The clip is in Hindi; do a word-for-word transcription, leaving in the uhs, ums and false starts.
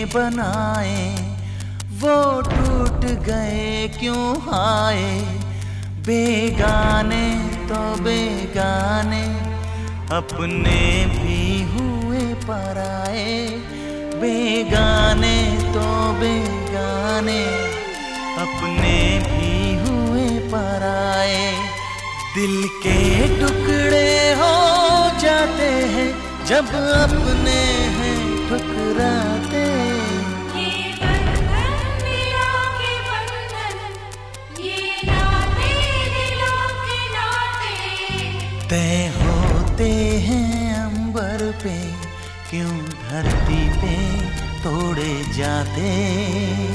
बनाए वो टूट गए क्यों हाय। बेगाने तो बेगाने अपने भी हुए पराए। बेगाने तो बेगाने अपने भी हुए पराए। दिल के टुकड़े हो जाते हैं जब अपने हैं ठुकराते। ये बंधन दिलों के बंधन, ये नाते दिलों के नाते तय होते हैं अंबर पे क्यों धरती पे तोड़े जाते।